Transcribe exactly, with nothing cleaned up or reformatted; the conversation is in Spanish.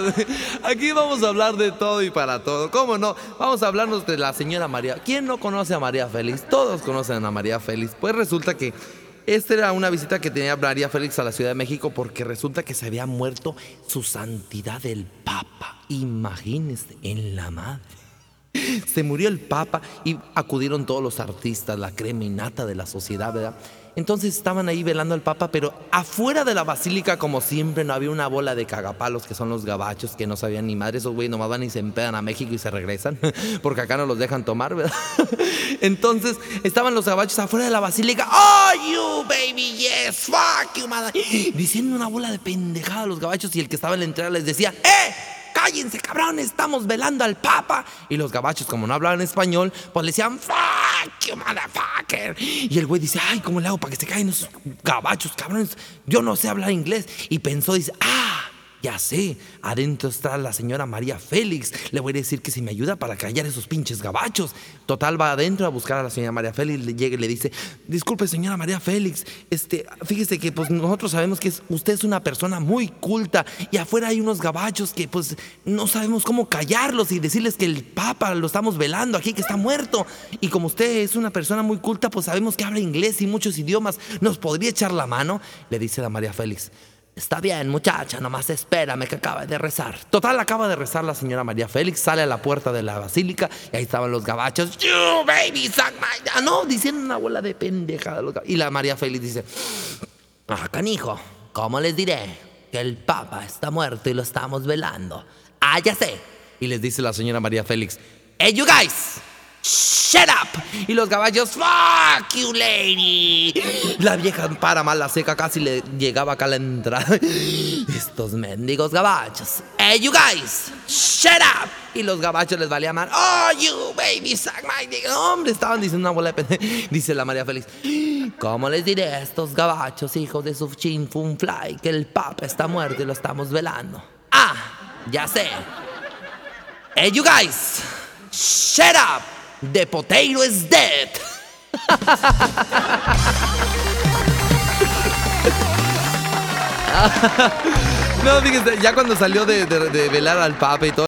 Aquí vamos a hablar de todo y para todo. ¿Cómo no? Vamos a hablarnos de la señora María. ¿Quién no conoce a María Félix? Todos conocen a María Félix. Pues resulta que esta era una visita que tenía María Félix a la Ciudad de México porque resulta que se había muerto su santidad el Papa. Imagínense, en la madre. Se murió el Papa y acudieron todos los artistas, la crema innata de la sociedad, ¿verdad? Entonces estaban ahí velando al Papa, pero afuera de la basílica, como siempre, no había una bola de cagapalos, que son los gabachos, que no sabían ni madre. Esos güeyes nomás van y se empedan a México y se regresan, porque acá no los dejan tomar, ¿verdad? Entonces estaban los gabachos afuera de la basílica. ¡Oh, you, baby, yes, fuck you, mother! Diciendo una bola de pendejada a los gabachos, y el que estaba en la entrada les decía, ¡eh! ¡Cállense, cabrón! Estamos velando al Papa. Y los gabachos, como no hablaban español, pues le decían, ¡fuck you, motherfucker! Y el güey dice, ¡ay, cómo le hago para que se callen esos gabachos, cabrones! Yo no sé hablar inglés. Y pensó, dice, ¡ah! Ya sé, adentro está la señora María Félix. Le voy a decir que si me ayuda para callar esos pinches gabachos. Total, va adentro a buscar a la señora María Félix. Le llega y le dice, disculpe, señora María Félix, este, fíjese que pues nosotros sabemos que es, usted es una persona muy culta y afuera hay unos gabachos que pues no sabemos cómo callarlos y decirles que el Papa lo estamos velando aquí, que está muerto. Y como usted es una persona muy culta, pues sabemos que habla inglés y muchos idiomas. ¿Nos podría echar la mano? Le dice la María Félix. Está bien, muchacha, nomás espérame que acaba de rezar. Total, acaba de rezar la señora María Félix, sale a la puerta de la basílica y ahí estaban los gabachos. You baby, suck my... Ah, no, diciendo una bola de pendeja. Y la María Félix dice, ah, canijo, ¿cómo les diré que el Papa está muerto y lo estamos velando? Ah, ya sé. Y les dice la señora María Félix, hey, you guys, shut up. Y los gabachos, fuck you, lady. La vieja para mal la seca, casi le llegaba acá a la entrada. Estos mendigos gabachos, hey, you guys, shut up. Y los gabachos les valía mal. Oh, you baby, suck my dick. No, hombre, estaban diciendo una bola de pendeja. Dice la María Félix, ¿cómo les diré a estos gabachos, hijos de su chin fun fly, que el Papa está muerto y lo estamos velando? Ah, ya sé. Hey, you guys, shut up. The potato is dead. No, fíjense, ya cuando salió de, de, de velar al Papa y todo.